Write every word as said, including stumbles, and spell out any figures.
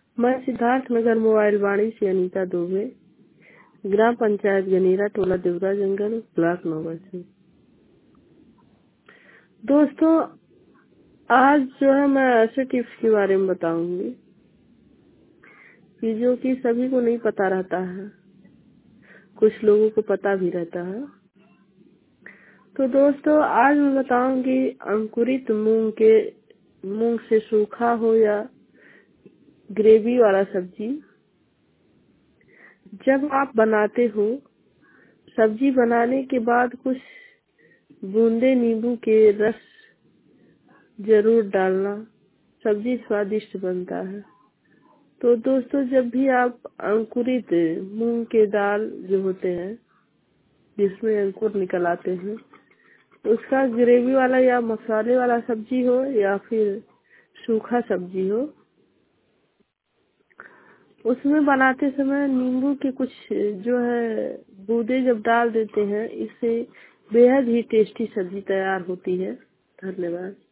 मैं सिद्धार्थ नगर मोबाइल वाणी से अनीता दुबे, ग्राम पंचायत गनेरा, टोला देवरा जंगल, ब्लॉक नौगढ़ से। दोस्तों, आज जो है मैं ऐसे टिप्स के बारे में बताऊंगी कि जो कि सभी को नहीं पता रहता है, कुछ लोगों को पता भी रहता है। तो दोस्तों, आज मैं बताऊंगी अंकुरित मूंग के मूंग से सूखा हो या ग्रेवी वाला सब्जी जब आप बनाते हो, सब्जी बनाने के बाद कुछ बूंदे नींबू के रस जरूर डालना, सब्जी स्वादिष्ट बनता है। तो दोस्तों, जब भी आप अंकुरित मूंग के दाल जो होते हैं जिसमें अंकुर निकल आते हैं, उसका ग्रेवी वाला या मसाले वाला सब्जी हो या फिर सूखा सब्जी हो, उसमें बनाते समय नींबू के कुछ जो है बूंदे जब डाल देते हैं, इससे बेहद ही टेस्टी सब्जी तैयार होती है। धन्यवाद।